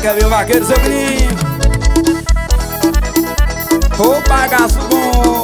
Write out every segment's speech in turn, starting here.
quer ver o vaqueiro, seu menino? Ô bagaço bom.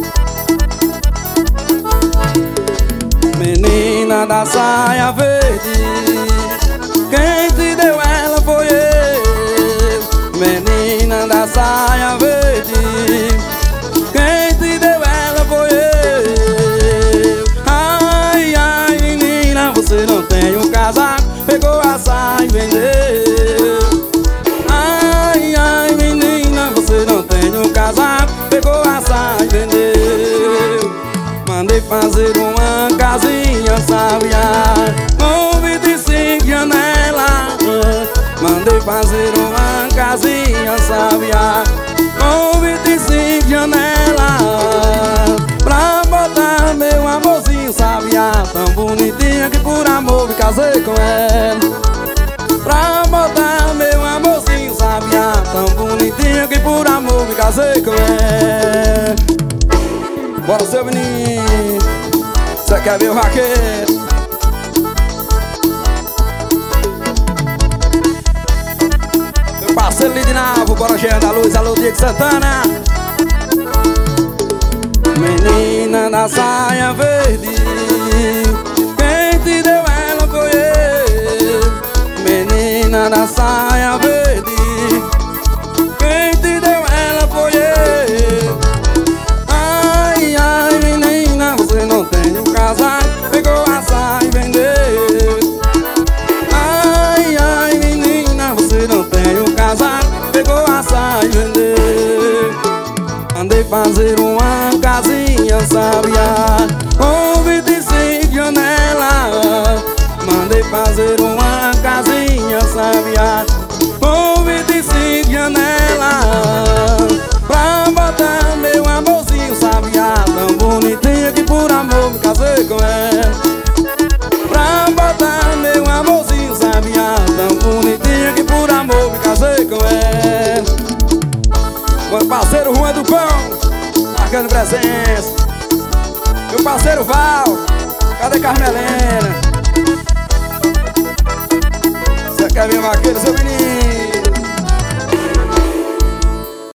Menina da saia verde, quem te deu ela foi eu. Menina da saia verde, quem te deu ela foi eu. Ai, ai, menina, você não tem um casaco, pegou a saia e vendeu. Ai, ai, menina, você não tem um casaco, pegou a saia e vendeu. Mandei fazer uma casinha sabiá com 25 janelas. Mandei fazer uma casinha sabiá com 25 janelas, pra botar meu amorzinho sabiá tão bonitinha que por amor me casei com ela. Pra botar meu amorzinho sabiá tão bonitinha que por amor me casei com ela. Bora, seu menino, cê quer ver o vaqueiro? Meu parceiro Lidinavo, bora cheia da luz, alô Diego Santana. Menina da saia verde, quem te deu ela foi eu. Menina da saia verde, quem te deu ela foi eu. Ai, ai, menina, você não tem um casaco, pegou a saia e vendeu. Ai, ai, menina, você não tem um casaco, pegou a saia e vendeu. Mandei fazer uma casinha sabiá com 25 janelas. Mandei fazer uma casinha sabiá com 25 janelas, pra botar meu amorzinho sabiá tão bonitinha que por amor me casei com ela. Pra botar meu amorzinho sabiá tão bonitinha que por amor me casei com ela. Meu parceiro Juan do Pão, marcando presença. Meu parceiro Val, cadê Carmelena? Você quer ver vaqueiro, seu menino?